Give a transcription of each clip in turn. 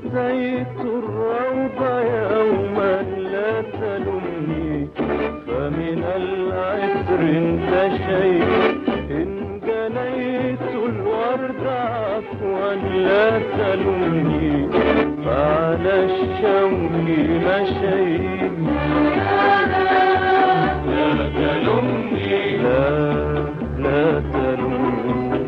أتيت الروض يوما لا تلمني، فمن العطر انتشيت إن جنيت الورد عفوا لا تلمني، فعلى الشوك مشيت. لا تلمني، لا تلمني.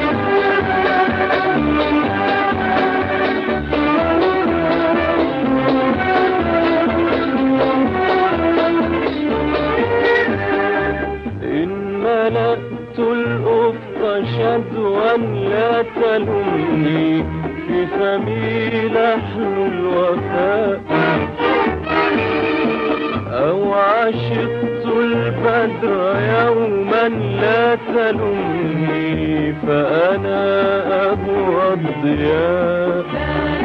ملأت الأفق شدوا لا تلمني، في فمي لحن الوفاء. أو عشقت البدر يوما لا تلمني، فأنا أبو الضياء.